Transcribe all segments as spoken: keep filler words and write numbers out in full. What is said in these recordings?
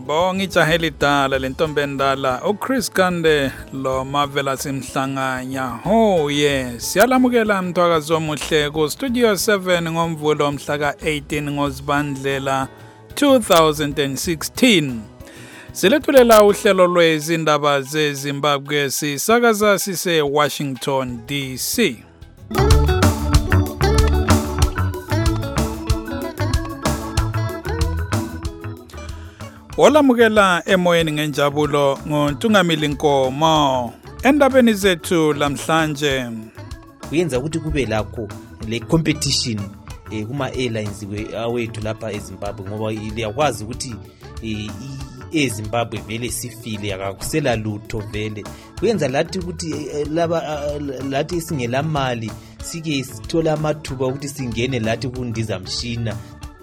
Bonga ijaheli dala lentombi endala uChris Kande lo Mavela simhlanganya hoye siyalamukela mthwakazi omuhle ku Studio seven ngomvulo mhla ka eighteen ngoZibandlela two thousand sixteen. Silethulela uhlelo lwezindaba zeZimbabwe sisakaza sise Washington D C. Olamukela emoyeni ngenjabulo ngoNtungamili Nkomo. Endabeni zethu lamhlanje kuyenza ukuthi kube lakho le competition eh kuma airlines awethu lapha eZimbabwe ngoba liyakwazi ukuthi eZimbabwe vele sifile akakusela lutho vele kuyenza lathi ukuthi laba lathi singela mali sike sithola amathuba ukuthi singene lathi kundizamshina.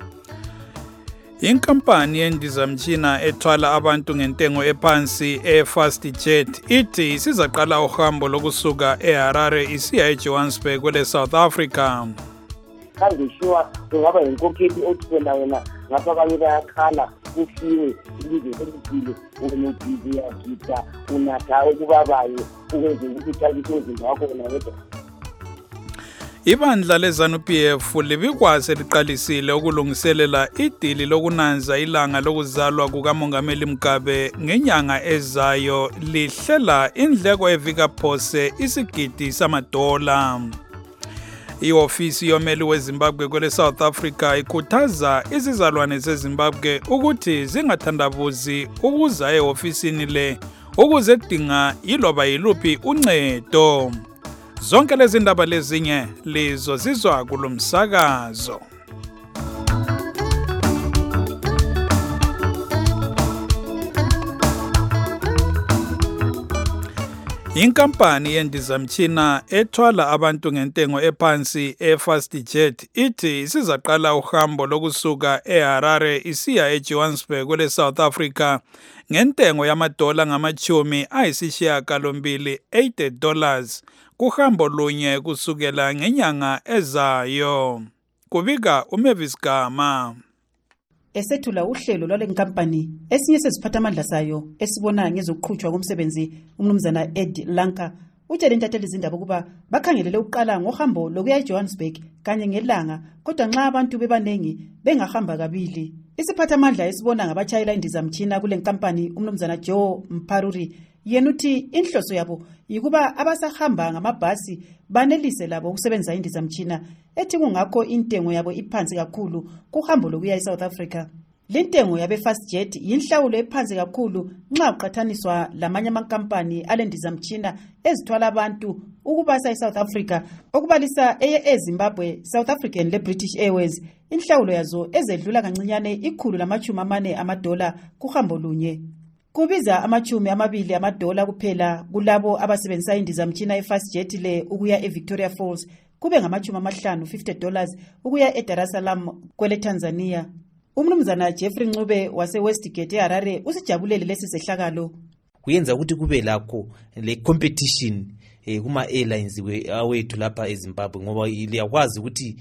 Inkampani yendizamtshina ethwala abantu ngentengo ephansi eFastJet ithi sizaqala uhambo lokusuka eHarare isiya eJohannesburg kwele South Africa. Kangishiwa ngaba inkokheli othwena wena ngapha kanye bayakhala kufiwe ilizwe elithile unobhizi yakita unatha ukubabayo ukwenza ukuthi thakise izinto wakho wena wedwa. Ibandla leZANU-P F libikwazi liqalisile ukulungiselela idili lokunanza ilanga lokuzalwa kukaMongameli Mugabe ngenyanga ezayo lihlela indleko evika phose isigidi samadola. I-ofisi yomeli weZimbabwe kwele South Africa ikhuthaza izizalwane zeZimbabwe ukuthi zingathandabuzi ukuza e-ofisini le ukuze dinga yiloba yiluphi uncedo. Zonke lezi ndaba lezinye lizo zizwa kulomsakazo. Inkampani yendizamtshina ethwala abantu ngentengo ephansi eFastJet ithi sizaqala uhambo lokusuka eHarare isiya eJohannesburg kwele South Africa ngentengo yamadola ngamachumi ayisishiyagalombili eighty dollars kuhambo lunye kusukela ngenyanga ezayo. Kubika uMavis Gama. Esethula uhlelo lwale nkampani esinye sesiphathamandla sayo esibona ngezokuqhutshwa komsebenzi umnumzana Ed Lanka utshele intatheli izindaba ukuba bakhangelele ukuqala ngohambo lokuya eJohannesburg kanye ngelanga kodwa nxa abantu bebanengi bengahamba kabili. Isiphathamandla esibona ngabatshayela indizamtshina kule nkampani umnumzana Joe Mparuri yena uthi inhloso yabo yikuba abasahamba ngamabhasi banelise labo ukusebenza indizamtshina ethi kungakho intengo yabo iphansi kakhulu kuhambo lokuya eSouth Africa. Le ntengo yabe Fastjet yinhlawulo ephansi kakhulu nxa uqhathaniswa lamanye amankampani alendizamtshina ezithwala abantu ukubasa eSouth Africa okubalisa eye eZimbabwe, South African le British Airways inhlawulo yazo ezedlula kancinyane ikhulu lamachumi amane amadola kuhambo lunye. Kubiza amachumi amabili amadola kuphela kulabo abasebenzisa indizamtshina eFastjet le ukuya eVictoria Falls kube ngamachumi amahlanu fifty dollars ukuya eDar es Salaam kwele Tanzania. Umnumzana Jeffrey Ncube wase Westgate eHarare usijabulele lesi sehlakalo. Kuyenza ukuthi kube lakho le competition eh kuma airlines awethu lapha eZimbabwe ngoba liyakwazi ukuthi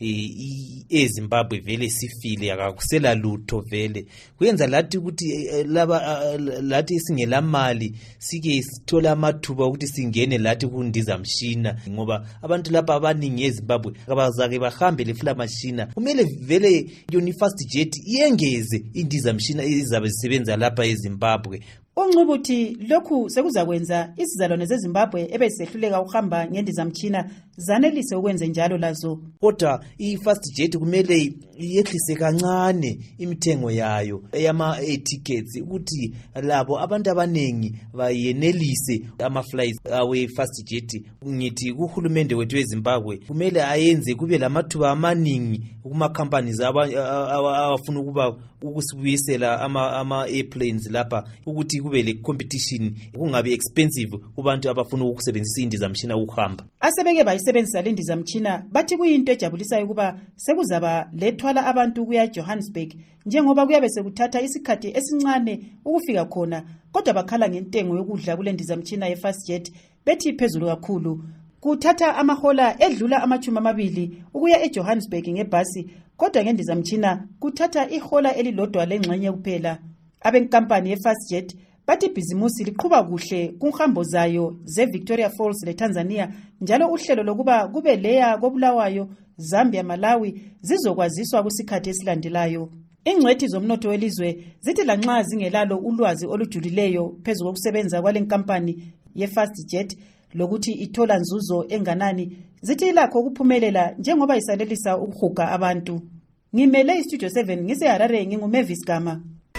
eZimbabwe vele sifile akakusela lutho vele kuyenza lathi ukuthi laba lathi singela mali sike sithola amathuba ukuthi singene lathi kundizamshina ngoba abantu lapha abaningi eZimbabwe abazake bahambe lefla machine kumele vele Fastjet iyengeze indizamshina izabe zisebenza lapha eZimbabwe. Uncubuthi lokhu sekuzakwenza isizalwane zeZimbabwe ebesehluleka ukuhamba ngendizamtshina zanelise ukwenza njalo lazo. Kodwa iFastJet kumele yehlise kancane imithengo yayo eyama tickets ukuthi labo abantu abanengi bayenelise ama flights awe Fastjet. Ngithi kuhulumende wethu weZimbabwe kumele ayenze kube lamathuba amaningi kuma companies abafuna ukuba ukusibuyisela ama ama airplanes lapha ukuthi kube le competition kungabi expensive kubantu abafuna ukusebenzisa indizamtshina ukuhamba. Asebeke bayisebenzisa le ndizamtshina bathi kuyinto ejabulisayo ukuba sekuzaba lethwala abantu kuya eJohannesburg njengoba kuyabe sekuthatha isikhathi esincane ukufika khona kodwa bakhala ngentengo yokudla kule ndizamtshina eFastjet bethi phezulu kakhulu. Kuthatha amahola edlula amachumi amabili ukuya eJohannesburg ngebhasi kodwa ngendizamtshina kuthatha ihola elilodwa lengxenye kuphela. Abenkampani ye-Fastjet bathi ibhizimusi liqhuba kuhle kunhambo zayo ze-Victoria Falls le-Tanzania, njalo uhlelo lokuba kube leya koBulawayo, Zambia, Malawi zizokwaziswa kusikhathi esilandelayo. Ingcwethi zomnotho welizwe zithi lanxa zingelalo ulwazi olujulileyo phezu kokusebenza kwale nkampani ye-Fastjet lokuthi ithola nzuzo enganani, zithi ilakho ukuphumelela njengoba isalelisa ukuhuga abantu. Ngimele iStudio seven ngiseHarare, nginguMavis Gama.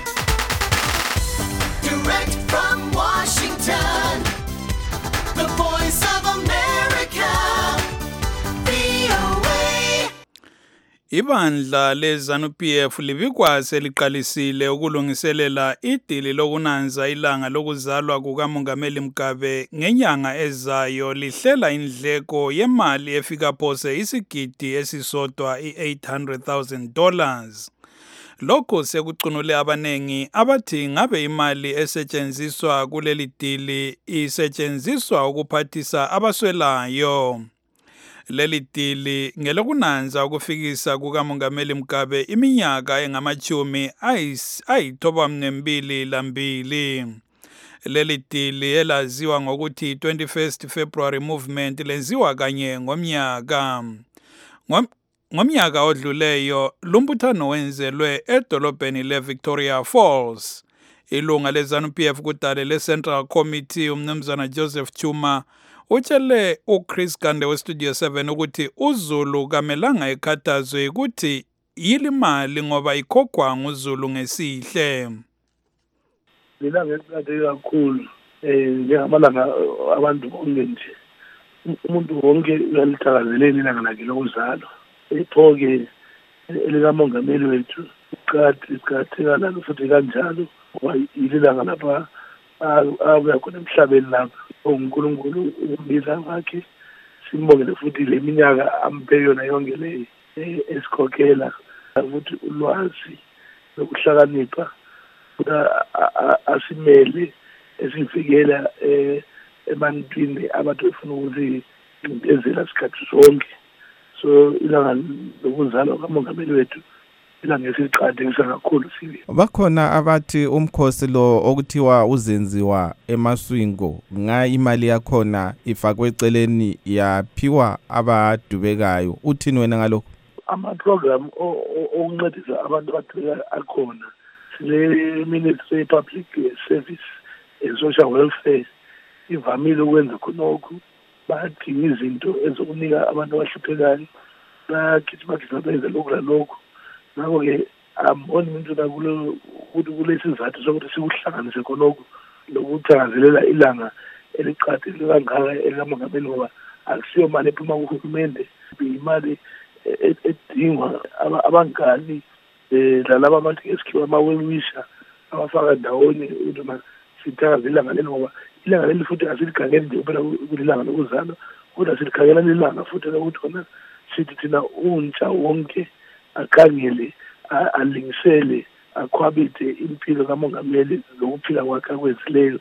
Direct from Washington, the voice of America, V O A. Ibandla leZANU-P F libikwase liqalisile ukulungiselela idili lokunanza ilanga lokuzalwa kukaMongameli Mugabe ngenyanga ezayo, lihlela indleko yemali efika phose isigidi esisodwa i-eight hundred thousand dollars. Lokho sekucunule abanengi abathi ngabe imali esetshenziswa kuleli dili isetshenziswa ukuphathisa abaswelayo. Leli dili ngelokunanza ukufikisa kukaMongameli Mugabe iminyaka engamachumi ayithoba nembili lambili. Leli dili elaziwa ngokuthi twenty-first February Movement lenziwa kanye ngomnyaka. Ngom Ngomnyaka odluleyo lumbuthano wenzelwe edolobheni le-Victoria Falls. Ilunga leZANU-P F kudale le-Central Committee umnumzana Joseph Chuma utshele uChris Gande weStudio seven ukuthi uZulu kamelanga ekhathazwe ukuthi yili mali ngoba ikhokhwa nguZulu ngesihle. Mina ngekade kakhulu eh njengamalanga abantu bonke nje umuntu wonke uyalithakazelela ilanga lakhe lokuzalwa. Iphoke elikamongameli wethu uqathi iqatheka lalo futhi kanjalo ngoba ilanga lapha abuya khona emhlabeni lapha uNkulunkulu umbiza wakhe, simbongele futhi le minyaka amphe yona yonke le esikhokhela ukuthi ulwazi lokuhlakanipha asimele esivikela ebantwini abathi befuna ukuthi ngezela isikhathi sonke. So ilanga lokuzalwa kaMongameli wethu ilanga esiqhadekisa kakhulu sibe. Bakhona abathi umkhosi lo okuthiwa uzenziwa emaswingo nga imali yakhona ifakwe eceleni yaphiwa abadubekayo. Uthini wena ngalokho? Ama program okuncedisa abantu abadubeka akhona. Sile Ministry of Public Service and Social Welfare ivamile ukwenza khonokho. Badinga izinto ezokunika abantu abahluphekayo, bakithi bakithi benze lokhu lalokho. Ngakho-ke amboni umuntu nakulo ukuthi kulesizathu sokuthi sikuhlanganise khonokho lokuthakazelela ilanga eliqathile kangaka elikaMongameli ngoba akusiyo mali ephuma kuhulumende, imali edingwa abangani lalaba abantu esikhiwa ama-well-wisher abafaka ndawonye ukuthi sithakaze ilanga leli ngoba ilanga leli futhi asilikhangeli nje kuphela kulilanga lokuzalwa, kodwa silikhangela lilanga futhi ukuthi khona sithi thina untsha wonke akhangele alingisele akhwabithe impilo kaMongameli lokuphila kwakhe akwenzileyo.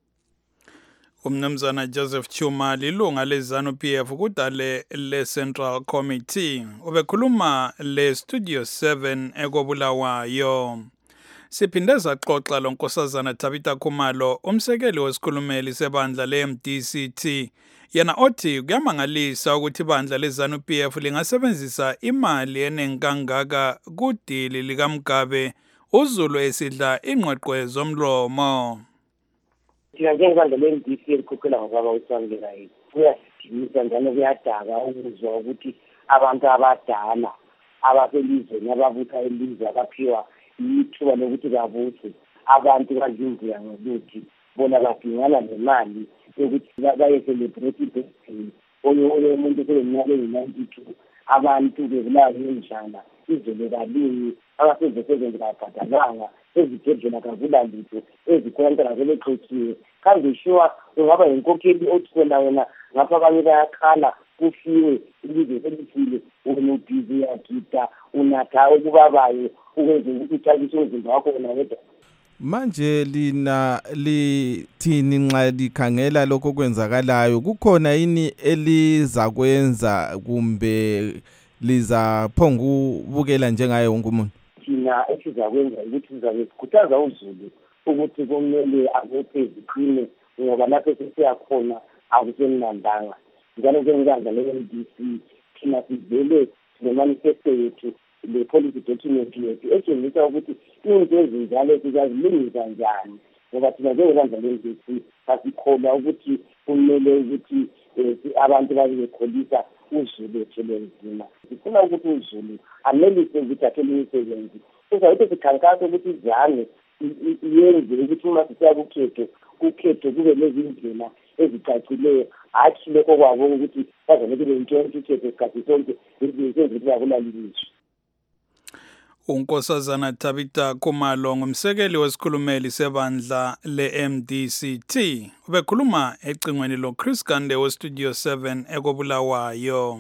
Umnumzana Joseph Chuma lilunga leZANU-P F kudale le-Central Committee ubekhuluma le-Studio seven ekobulawayo. Siphinde saxoxa lo Nkosazana Tabitha Khumalo, umsekeli wesikhulumeli sebandla le-M D C T, yena othi kuyamangalisa ukuthi ibandla leZANU-P F lingasebenzisa imali eningi kangaka kudili likaMugabe uZulu esidla ingqweqwe zomlomo. Thina njengebandla le-M D C elikhokhela ngokwaba uSangela yethu kuyasidinisa njalo kuyadaka ukuzwa ukuthi abantu abadala abaselizweni ababutha elizwe abaphiwa ithuba lokuthi babuthe abantu bazimvuya ngokuthi bona badingana nemali yokuthi baye-celebrate i-birthday. Oyo umuntu seleminyaka eyi-ninety-two abantu bebulawa yindlala, izolo kaningi abasezisebenzi kabhadalanga, ezibhedlela kakulalutho, ezikontra sebexotshiwe. Kambe sure ungaba yinkokheli othi wena wena ngapha kanye bayakhala kufiwe ilizwe selithile, wena ubhizi uyagida unatha okubabayo ukwenza ukuthi uthabise umzimba wakho wena wedwa. Manje lina lithini nxa likhangela lokho kwenzakalayo? Kukhona yini elizakwenza kumbe lizaphonga ubukela njengaye wonke umuntu? thina esizakwenza ukuthi sizabe sikhuthaza uZulu ukuthi kumele abophe ziqine ngoba lapho sesiyakhona akusemnandanga njalo njengenkandla le-M D C thina sivele ne-manifesto yethu le-policy document yethu etshengisa ukuthi into ezinjalo sizazilungisa njani ngoba thina njengenkandla le-M D C sasikholwa ukuthi kumele ukuthi abantu babe bekholisa uZulu ethelenzima. Sifuna ukuthi uZulu amelise ukuthi athole imisebenzi. Sizawuthi sikhankasa ukuthi izange yenze ukuthi uma sisiya kukhetho kukhetho kube lezindlela ezicacileyo hathi lokho kwabo ukuthi bazane kube into ekhetho isikhathi sonke izinto zakulaliswa. uNkosazana Tabita Khumalo ngumsekeli wesikhulumeli sebandla le-M D C T ubekhuluma ecingweni lo Chris Kande we Studio seven ekobulawayo.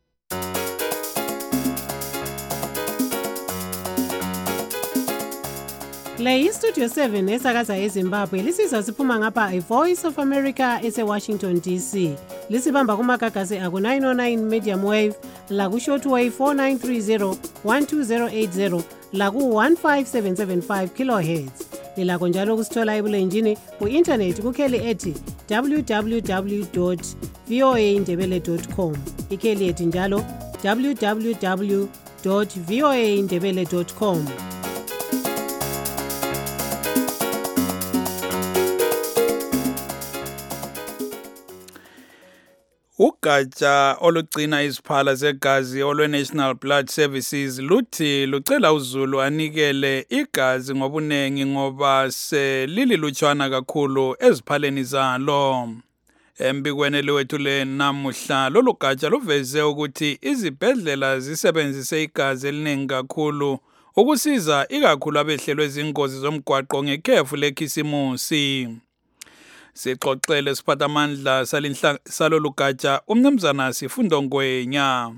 Le iStudio seven esakaza eZimbabwe lisizwa siphuma ngapha iVoice of America ese-Washington D C. Lisibamba kumagagasi aku nine oh nine medium wave, laku shortwave four nine three zero one two zero eight zero, laku one five seven seven five kilohertz. Lilakho njalo kusithola ebulenjini ku-internet kukheli ethi w w w dot v o a ndebele dot com. Ikheli ethi njalo w w w dot v o a ndebele dot com. Ugatsha olugcina iziphala zegazi olwe-National Blood Services luthi lucela uZulu anikele igazi ngobunengi ngoba selililutshwana kakhulu eziphaleni zalo. Embikweni lwethu le namuhla lolu gatsha luveze ukuthi izibhedlela zisebenzise igazi eliningi kakhulu ukusiza ikakhulu abehlelwe izingozi zomgwaqo ngekhefu lekhisimusi. Sixoxele siphathamandla salolu gatsha umnumzana Sifundo Ngwenya.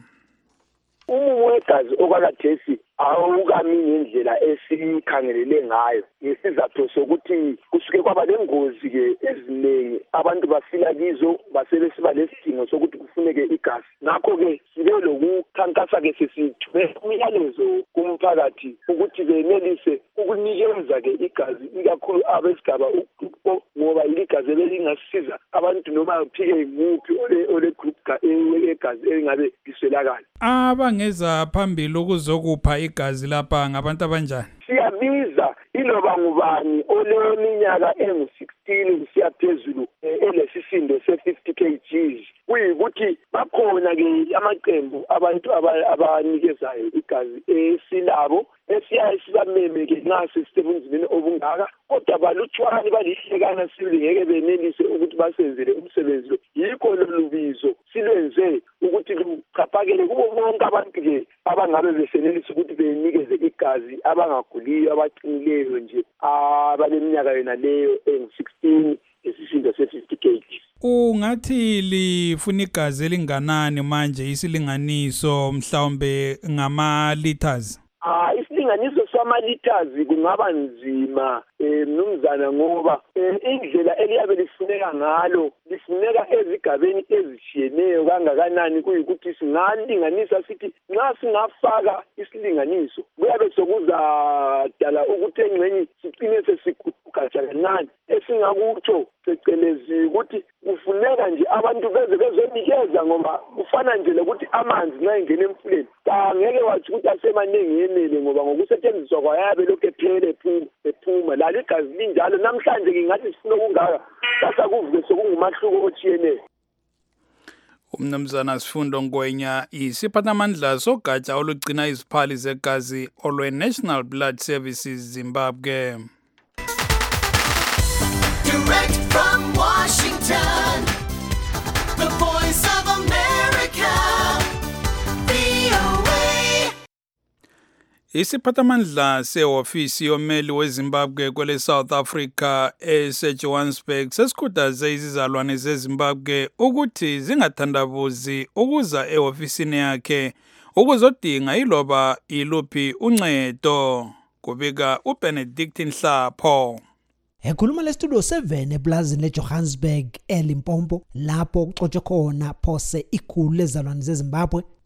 Umumo wegazi okwalathesi awukami ngendlela esikhangelele ngayo ngesizathu sokuthi kusuke kwaba lengozi ke eziningi abantu bafila kizo basebe siba lesidingo sokuthi kufuneke igazi. Ngakho ke sibe lokukhankasa ke sesithume umyalezo kumphakathi ukuthi benelise ukunikeza ke igazi ikakhulu abesigaba ukuqo ngoba igazi elingasiza abantu noma baphike imuphi ole ole group ka egazi engabe liswelakala. Abangeza phambili ukuzokupha igazi lapha ngabantu abanjani? Siyabiza iloba ngubani oleminyaka engu sixteen kusiya phezulu elesisindo se fifty kilograms. Kuyikuthi bakhona ke amaqembu abantu abanikezayo igazi esilabo esiya sibameme ke nasi sisebenzini obungaka kodwa balutshwani balihlekana sibingeke benelise ukuthi basenzele umsebenzi lo. Yikho lolubizo silwenze ukuthi luchaphakele kubo bonke abantu ke abangabe besenelisa ukuthi benikeze igazi abangaguliyo abaqinileyo nje abaleminyaka yona leyo engu sixteen esisindo se fifty kilograms. Ungathi lifuna igazi elinganani manje isilinganiso mhlawumbe ngama liters? Ah isilinganiso sama liters kungaba nzima mnumzana ngoba indlela eliyabe lifuneka ngalo lifuneka ezigabeni ezishiyeneyo kangakanani kuyikuthi singalinganisa sithi nxa singafaka isilinganiso kuyabe sokuzadala ukuthi engxenye sicine sesiguquka kancane esingakutsho phecelezi ukuthi kufuneka nje abantu beze bezonikeza ngoba kufana nje lokuthi amanzi nxa engena emfuleni angeke wathi ukuthi asemaningi yenele ngoba ngokusetshenziswa kwayabe lokhu ephele ephuma ephuma lalo igazi linjalo namhlanje ngingathi sifuna ukungaka sasa kuvuke sokungumahluko otshiyeneyo. Umnumzana Sifundo Ngwenya isiphathamandla sogatsha olugcina iziphali zegazi olwe-National Blood Services Zimbabwe. Direct from Washington, the Voice of America, V O A. Isiphathamandla seofisi yomeli weZimbabwe kwele South Africa eseJohannesburg sesikhuthaze izizalwane zeZimbabwe ukuthi zingathandabuzi ukuza eofisini yakhe ukuzodinga iloba iluphi uncedo. Kubika uBenedict Nhlapho. Ekhuluma leStudio seven eplazini leJohannesburg eLimpopo lapho kuxoxe khona phose ikhulu lezalwane zeZimbabwe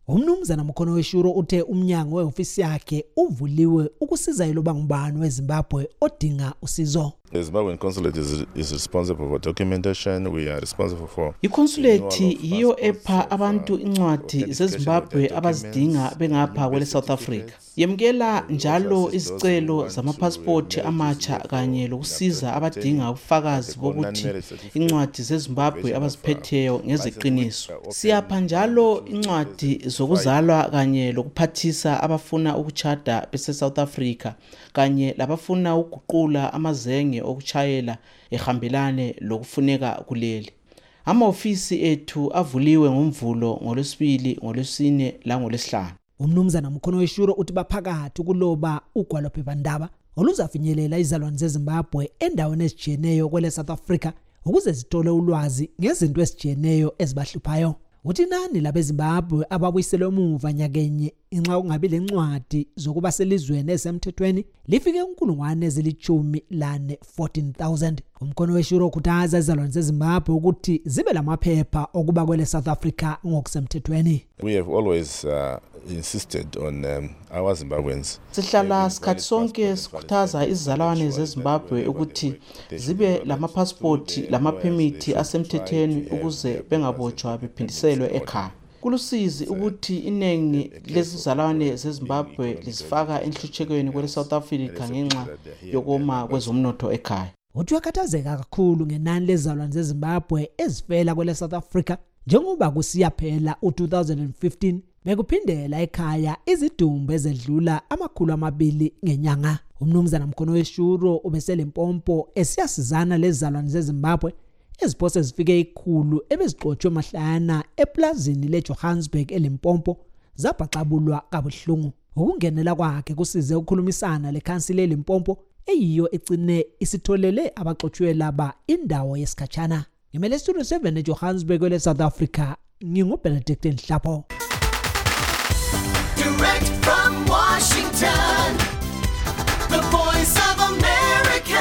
Umnumzana Mkhono Weshuro uthe umnyango weofisi yakhe uvuliwe ukusiza iloba ngubani weZimbabwe odinga usizo. The Zimbabwean consulate is, is responsible for documentation. We are responsible for iconsulate yiyo epha abantu incwadi zeZimbabwe abazidinga bengapha kwele South Africa. Yemkela njalo izicelo zamapassport amatsha kanye lokusiza abadinga ubufakazi bokuthi incwadi zeZimbabwe abaziphetheyo ngeziqiniso. Siyapha njalo incwadi zokuzalwa kanye lokuphathisa abafuna ukuchada bese South Africa kanye labafuna ukuguqula amazenge okuchayela ehambelane lokufuneka kuleli. Ama-ofisi ethu avuliwe ngomvulo ngolwesibili, ngolwesine la ngolwesihlanu. Umnumzana Mkhono Weshuro uthi baphakathi ukuloba ugwalo phephandaba oluzafinyelela izalwane zeZimbabwe endaweni ezijiyeneyo kwele South Africa ukuze zithole ulwazi ngezinto ezijiyeneyo ezibahluphayo. Uthi nani labeZimbabwe ababuyiselwe emuva nyakenye inxa kungabi lencwadi zokuba selizweni esemthethweni lifike inkulungwane ezilithumi lane fourteen thousand. Umkhono Weshuro ukhuthaza izalwane zeZimbabwe ukuthi zibe lamaphepha okuba kwele South Africa ngokusemthethweni. We have always uh, insisted on um, our Zimbabweans. Sihlala sikhathi sonke sikhuthaza izizalwane zeZimbabwe ukuthi zibe lamapassport lamaphemithi asemthethweni ukuze bengabotshwa bephindiselwe ekhaya. Kulusizi ukuthi inengi lezizalwane zeZimbabwe lizifaka enhluthekweni kwele South Africa ngenxa yokoma kwezomnotho ekhaya. Uthi wakhathazeka kakhulu ngenani lezizalwane zeZimbabwe ezifela kwele South Africa njengoba kusiya phela u two thousand fifteen bekuphindela ekhaya izidumbu ezedlula amakhulu amabili ngenyanga. Umnumzana Mkhono Weshuro ubesele impompo esiyasizana lezizalwane zeZimbabwe eziphose zifike ikhulu ebezixotshiwe mahlana eplazini leJohannesburg eLimpopo zabhaxabulwa kabuhlungu. Ukungenela kwakhe kusize ukukhulumisana lekhansile eLimpopo eyiyo egcine isitholele abaxotshiwe laba indawo yesikhatshana. Ngimele Studio seven eJohannesburg kwele South Africa, nginguBenedict Nhlapo. Direct from Washington, the voice of America,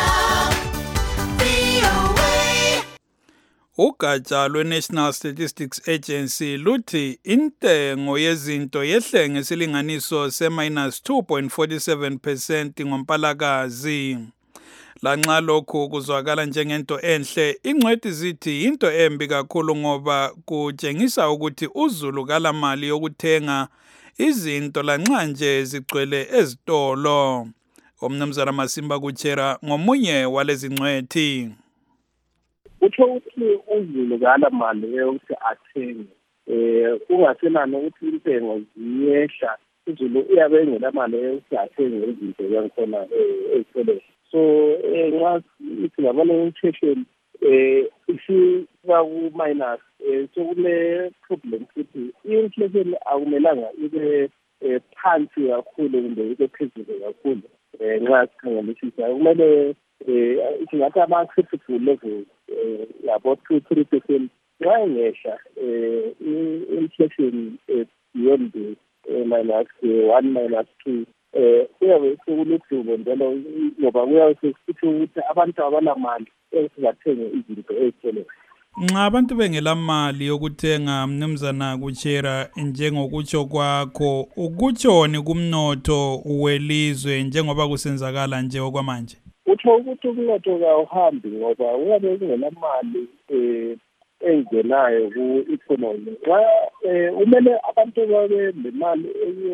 V O A. Ugatsha lwe-National Statistics Agency luthi intengo yezinto yehle ngesilinganiso se-minus two point four seven percent ngoMpalakazi. Lanxa lokhu kuzwakala njengento enhle, ingcwethi zithi into embi kakhulu ngoba kutshengisa ukuthi uzulu kalamali yokuthenga izinto lanxa nje zigcwele ezitolo. Umnumzana Masimba Kuchera ngomunye walezi ngcwethi. Utho ukuthi uzulu kalamali yokuthi athenge eh kungasenani ukuthi intengo ziyehla, uzulu uyabe engelamali yokuthi athenge izinto yakhona ezitolo. So nxa ithi ngabona inflation eh isiba ku minus eh so kule problem futhi inflation akumelanga ibe phansi kakhulu kumbe ibe phezulu kakhulu eh nxa sikhangelisisa kumele eh singathi ama acceptable level eh about two to three percent nxa ingehla eh inflation beyond the minus one minus two eh uyabe sekuludubo njalo ngoba uyabe sesithi ukuthi abantu abanamali esizathenge izinto ezitolo. Nxa abantu bengelamali yokuthenga, Mnumzana Kuchera, njengokutsho kwakho, ukutshoni kumnotho welizwe njengoba kusenzakala nje okwamanje? Utho ukuthi umnotho kawuhambi ngoba uyabe kungelamali eh engenayo ku-economy. Umele abantu babe nemali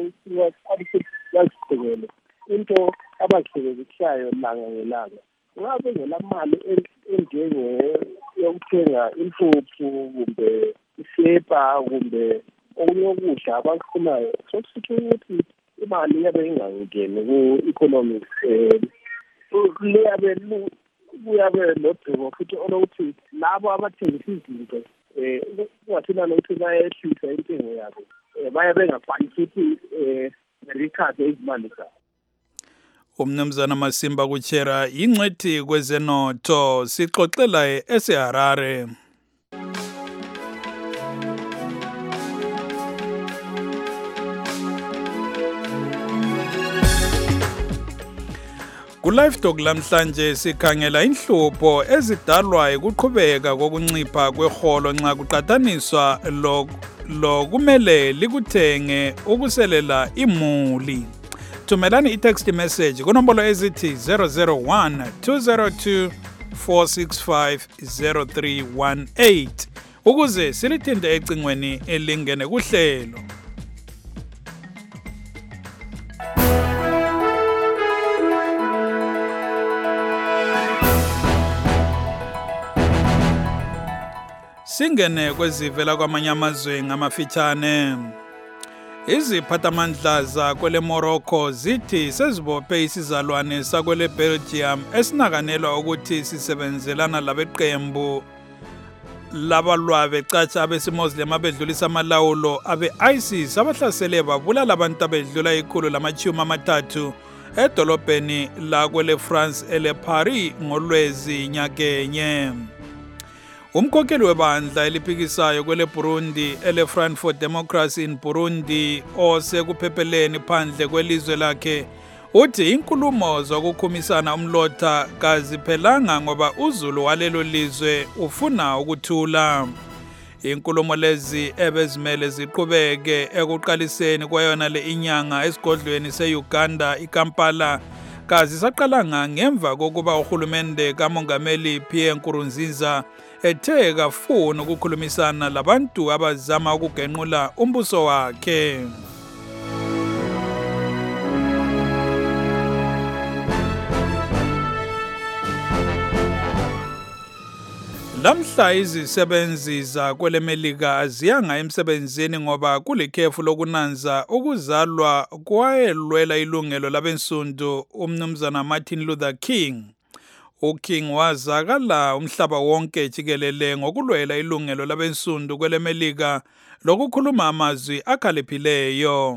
eyokusiqhekele into abazisebenzisayo langa ngelanga. Nxa bengelamali enjenge yokuthenga impuphu kumbe isepa kumbe okunye ukudla abakufunayo, sokusho ukuthi imali iyabe ingangeni ku-economy. Kuyabe kuyabe lodhubo futhi olokuthi labo abathengisa izinto eh kungathina nokuthi bayehlisa intengo yabo baye bengakwanisi ukuthi eh rekhade izimali zabo. Umnumzana Masimba Kuchera ingcwethi kwezenotho, sixoxela eseHarare. Ku-Live Talk lamhlanje sikhangela inhlupho ezidalwa ukuqhubeka kokuncipha kweholo nxa kuqhathaniswa lo kumele likuthenge ukuselela imuli. Thumelani i-text message kunombolo ezithi zero zero one two zero two four six five zero three one eight ukuze silithinte ecingweni elingene kuhlelo. Singene kwezivela kwamanye amazwe ngamafitshane. Iziphathamandla zakwele Morocco zithi sezibophe isizalwane sakwele Belgium esinakanelwa ukuthi sisebenzelana labeqembu labalwa becatsha abesimoslim abedlulisa amalawulo abe-ISIS abahlasele babulala abantu abedlula ikhulu lamachumi amathathu edolobheni lakwele France ele Paris ngolwezi nyakenye. Umkhokheli webandla eliphikisayo kwele Burundi ele Front for Democracy in Burundi osekuphepheleni phandle kwelizwe lakhe uthi inkulumo zokukhumisana umlotha kaziphelanga ngoba uzulu walelo lizwe ufuna ukuthula. Inkulumo lezi ebezimele ziqhubeke ekuqaliseni kwayona le inyanga esigodlweni se-Uganda iKampala kazisaqalanga ngemva kokuba uhulumende kamongameli Pierre Nkurunziza ethe kafuna ukukhulumisana labantu abazama ukugenqula umbuso wakhe. Lamhla izisebenzi zakwele Melika aziyanga emsebenzini ngoba kulikhefu lokunanza ukuzalwa kwayelwela ilungelo labensundu umnumzana Martin Luther King. UKing wazakala umhlaba wonke jikelele ngokulwela ilungelo labensundu kwele Melika lokukhuluma amazwi akhaliphileyo.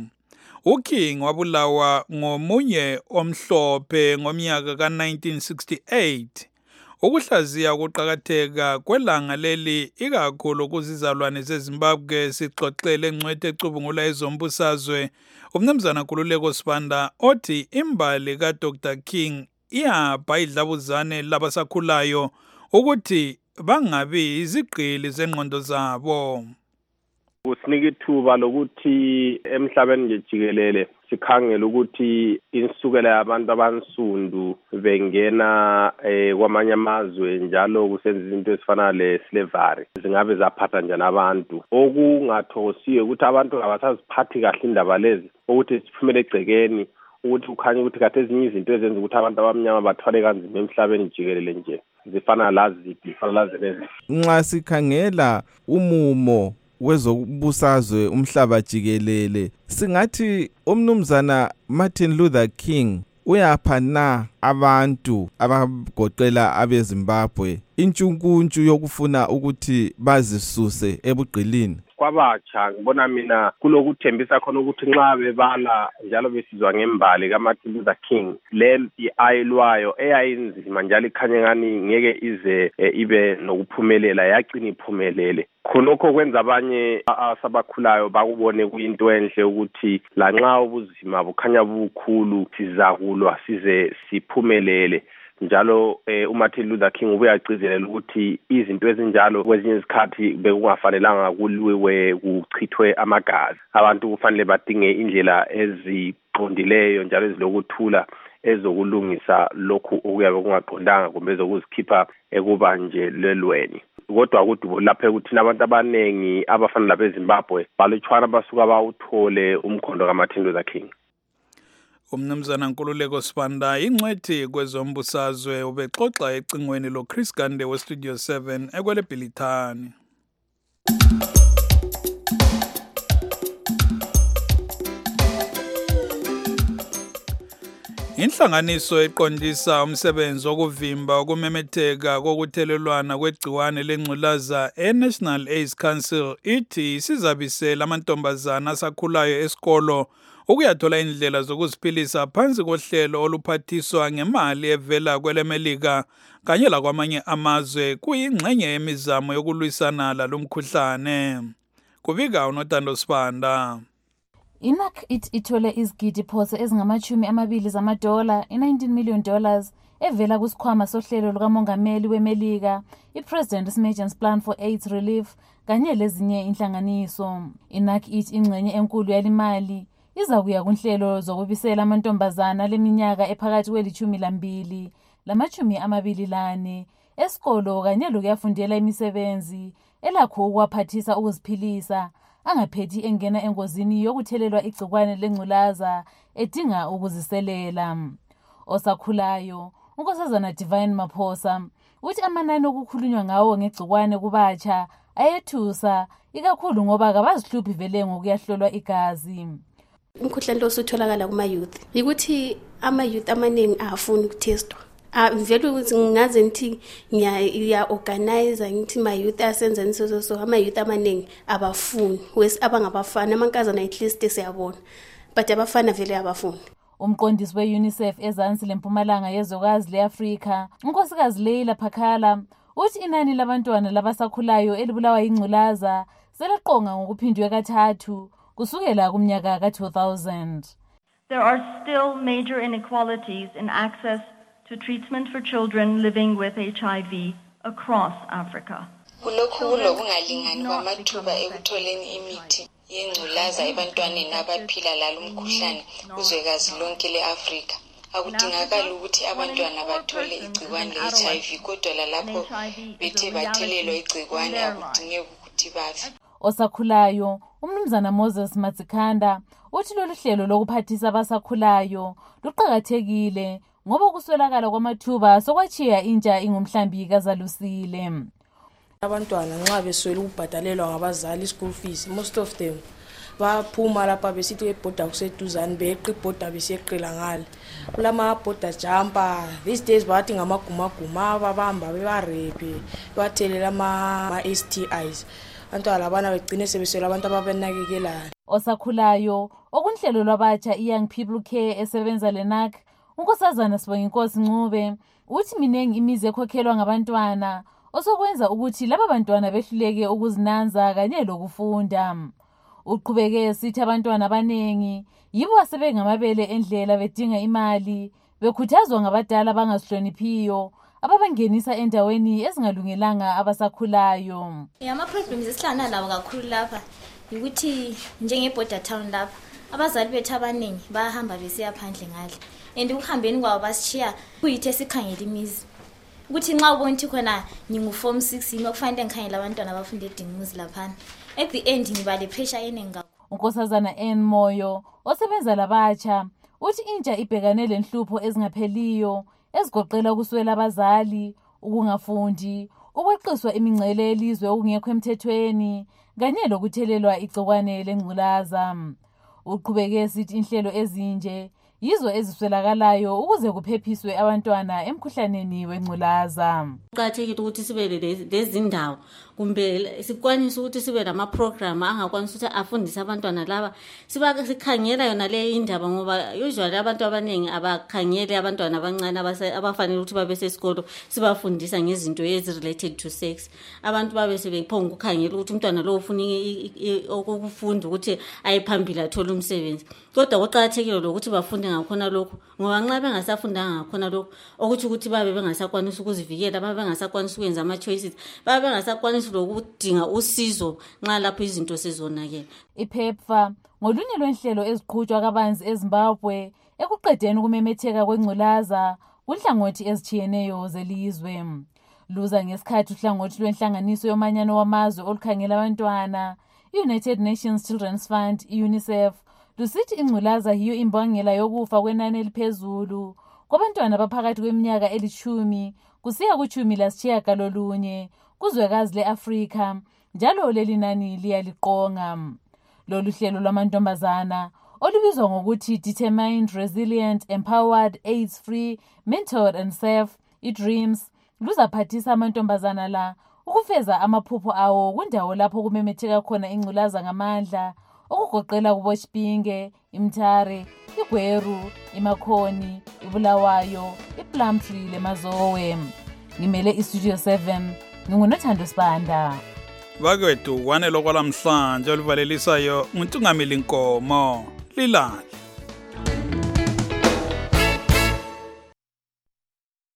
UKing wabulawa ngomunye omhlophe ngomnyaka ka nineteen sixty-eight. Ukuhlaziya ukuqhakatheka kwelanga leli ikakhulu kuzizalwane zeZimbabwe sixoxele ngcwethe ecubungula ezombusazwe umnumzana Nkululeko Sibanda othi imbali ka Doctor King iyabha idlabuzane labasakhulayo ukuthi bangabi izigqili zengqondo zabo. Usinika ithuba lokuthi emhlabeni nje jikelele sikhangele ukuthi insukela yabantu abansundu bengena eh, kwamanye amazwe njalo kusenza izinto ezifana le slavery zingabe zaphatha njani abantu okungathosiwe ukuthi abantu abasaziphathi kahle indaba lezi ukuthi siphumele egcekeni ukuthi ukhanye ukuthi kade ezinye izinto ezenza ukuthi abantu abamnyama bathwale kanzima emhlabeni jikelele nje zifana lazi zifana lazi lezi. Nxa sikhangela umumo wezobusazwe umhlaba jikelele singathi umnumzana Martin Luther King uyapha na abantu abagoqela abeZimbabwe intshunkuntshu yokufuna ukuthi bazisuse ebugqilini. Kwabatsha ngibona mina kulokuthembisa khona ukuthi nxa bebala njalo besizwa ngembali kaMartin Luther King lempi ayilwayo eyayinzima njalo ikhanye ngani ngeke ize e, ibe nokuphumelela yaqina iphumelele. Khonokho kwenza abanye asabakhulayo bakubone kuyinto enhle ukuthi lanxa ubuzima bukhanya bukhulu sizakulwa size siphumelele. Njalo eh, uMartin Luther King ubeyagcizelela ukuthi izinto ezinjalo kwezinye izikhathi bekungafanelanga kuliwe kuchithwe amagazi. Abantu kufanele badinge indlela eziqondileyo njalo ezilokuthula ezokulungisa lokhu okuyabe kungaqondanga kumbe ezokuzikhipha ekubanjelelweni. Kodwa ukuthi lapha ukuthi abantu abanengi abafana labeZimbabwe balutshwana basuka bawuthole umkhondo kaMartin Luther King. Umnumzana Nkululeko Sibanda ingcwethi kwezombusazwe ubexoxa ecingweni lo Chris Gande we Studio seven ekwele Bhilithani. Inhlanganiso eqondisa umsebenzi wokuvimba ukumemetheka kokuthelelwana kwegciwane lengculaza eNational AIDS Council ithi sizabisela amantombazana asakhulayo esikolo ukuyathola indlela zokuziphilisa phansi kohlelo oluphathiswa ngemali evela kwele Melika kanye lakwamanye amazwe kuyingxenye yemizamo yokulwisana lalomkhuhlane. Kubika uNotando Sibanda. I N A C it ithole izigidi phose ezingamachumi amabili zamadola i-nineteen million dollars evela kusikhwama sohlelo lukamongameli weMelika i-President's Emergency Plan for AIDS Relief kanye lezinye inhlanganiso. I-N A C ithi ingxenye enkulu yalimali iza kuya kunhlelo zokubisela amantombazana leminyaka ephakathi kwelithumi lambili lamachumi amabili lane esikolo kanye lokuyafundela imisebenzi elakho ukwaphathisa ukuziphilisa angaphethi engena engozini yokuthelelwa igcikwane lengculaza edinga ukuziselela. Osakhulayo unkosazana Divine Maphosa uthi amanani okukhulunywa ngawo ngegcikwane kubatsha ayethusa ikakhulu ngoba kabazihluphi vele ngokuyahlolwa igazi. Umkhuhlane lo usutholakala kuma youth ukuthi ama youth amaningi afuni ukutestwa. Ah vele ukuthi ngaze ngithi ngiya organize ngithi my youth asenza niso so ama youth amaningi abafuni wes abangabafana amankazana at least siyabona but abafana vele abafuni. Umqondisi we-UNICEF ezansi lempumalanga yezokazi le-Afrika unkosikazi Leila Phakala uthi inani labantwana labasakhulayo elibulawa ingculaza seleqonga ngokuphindwe kathathu kusukela kumnyaka ka two thousand. There are still major inequalities in access to treatment for children living with H I V across Africa. Kulokhu kulokungalingani kwamathuba ekutholeni imithi yengculaza ebantwaneni abaphila lalo mkhuhlane kuzwekazi lonke le-Afrika. Akudingakala ukuthi abantwana bathole igcikwane le-H I V kodwa lalapho bethe bathelelwa igcikwane akudingeki ukuthi bafe. Osakhulayo umnumzana Moses Matsikhanda uthi lolu hlelo lokuphathisa abasakhulayo luqhakathekile ngoba kuswelakala kwamathuba sokwachiya intsha ingumhlambi kazalusile. Abantwana nxa beswele ukubhadalelwa ngabazali school fees most of them baphuma lapha besithi ebhoda kuseduzane beqe ibhoda beseqela ngale kulama bhoda jumper these days bathi ngamagumaguma babamba bebarepe bathelela ama S T Is antwana labana begcine sebeswela abantu ababenakekelayo. Osakhulayo okunhlelo lwabatsha Young People Care esebenza le-N A C unkosazana Sibonginkosi Ncube uthi minengi imizi ekhokhelwa ngabantwana osokwenza ukuthi laba bantwana behluleke ukuzinanza kanye lokufunda. Uqhubeke sithi abantwana abanengi yibo asebengamabele endlela bedinga imali bekhuthazwa ngabadala bangazihloniphiyo ababangenisa endaweni ezingalungelanga abasakhulayo. Ama problems esihlangana lawo kakhulu lapha ukuthi njengeBorder Town lapha abazali bethu abaningi bahamba besiya phandle ngale and ukuhambeni kwabo basishiya kuyithe sikhangela imizi ukuthi nxa ubona ukuthi khona ngingu form six yimi okufanele ngikhangela abantwana abafunda edingimuzi laphana at the end ngiba le pressure eningi kakhulu. Unkosazana N Moyo osebenza labatsha uthi intsha ibhekane lenhlupho ezingapheliyo ezigoqela ukuswela abazali, ukungafundi, ukweqiswa imingcele elizwe okungekho emthethweni kanye lokuthelelwa igcikwane lengculaza. Uqhubeke sithi inhlelo ezinje yizo eziswelakalayo ukuze kuphephiswe abantwana emkhuhlaneni wengculaza. Kuqakathekile ukuthi sibe lezindawo kumbe sikwanise ukuthi sibe nama program angakwanisa ukuthi afundise abantwana laba siba sikhangela yona le indaba ngoba usually abantu abaningi abakhangele abantwana abancane abafanele ukuthi babe sesikolo sibafundisa ngezinto ezi related to sex. Abantu babe sebephonga ukukhangela ukuthi umntwana lo ufuna ukufunda ukuthi ayiphambili athola umsebenzi. Kodwa kuqakathekile ukuthi bafunde ngakhona lokho ngoba nxa bengasafundanga ngakhona lokho ukuthi ukuthi babe bengasakwanisa ukuzivikela babe bengasakwanisa ukwenza ama choices babe bengasakwanisa lokudinga usizo nxa lapho izinto sezonakela. IPEPFAR ngolunye lwenhlelo eziqhutshwa kabanzi eZimbabwe ekuqedeni ukumemetheka kwengculaza kunhlangothi ezichiyeneyo zelizwe. Luza ngesikhathi uhlangothi lwenhlanganiso yomanyano wamazwe olukhangela abantwana United Nations Children's Fund UNICEF lusithi ingculaza yiyo imbangela yokufa kwenani eliphezulu kwabantwana abaphakathi kweminyaka elishumi kusiya kuchumi lasitshiyagalolunye kuzwekazi le-Afrika njalo leli nani liyaliqonga. Lolu hlelo lwamantombazana olubizwa ngokuthi Determined, Resilient, Empowered, AIDS Free, Mentored and Safe, i-DREAMS luzaphathisa amantombazana la ukufeza amaphupho awo kundawo lapho kumemetheka khona ingculaza ngamandla okugoqela kubochipinge, iMthare, iGweru, iMakhoni, iBulawayo, iPlumtree leMazowe. Ngimele iStudio seven ngingunothando Sibanda. Bakwethu kwanelo kwalamhlanje oluvalelisayo nguNtungameli Nkomo Lilahla.